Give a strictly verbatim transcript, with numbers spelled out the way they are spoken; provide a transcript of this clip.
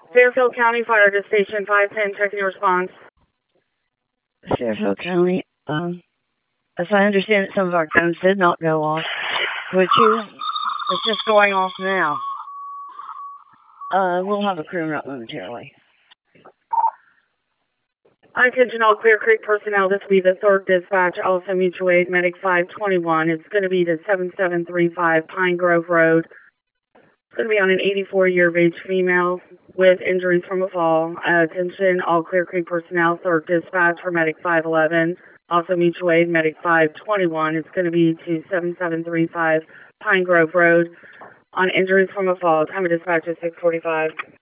Fairfield County Fire to Station five ten, checking your response. Fairfield County, um, as I understand it, some of our cones did not go off, which is it's just going off now. Uh, we'll have a crew out momentarily. Attention all Clear Creek personnel, this will be the third dispatch, also mutual aid medic five twenty-one. It's going to be the seven seven three five Pine Grove Road. It's going to be on an eighty-four year of age female with injuries from a fall. Uh, attention all Clear Creek personnel, third dispatch for medic five eleven. Also mutual aid medic five twenty-one. It's going to be to seven seven three five Pine Grove Road on injuries from a fall. Time of dispatch is six forty-five.